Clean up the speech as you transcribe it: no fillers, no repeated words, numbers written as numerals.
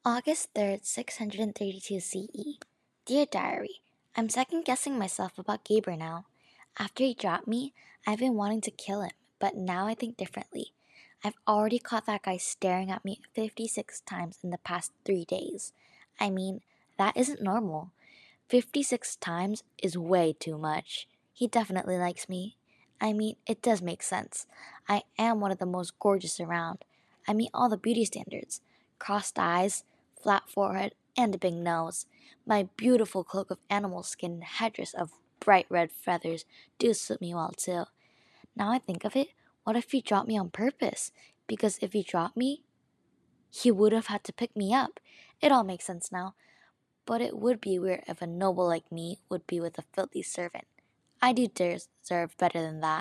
August 3rd, 632 CE. Dear Diary, I'm second guessing myself about Gaber now. After he dropped me, I've been wanting to kill him, but now I think differently. I've already caught that guy staring at me 56 times in the past 3 days. I mean, that isn't normal. 56 times is way too much. He definitely likes me. I mean, it does make sense. I am one of the most gorgeous around. I meet all the beauty standards: crossed eyes, flat forehead, and a big nose. My beautiful cloak of animal skin and headdress of bright red feathers do suit me well too. Now I think of it, what if he dropped me on purpose? Because if he dropped me, he would have had to pick me up. It all makes sense now. But it would be weird if a noble like me would be with a filthy servant. I do deserve better than that.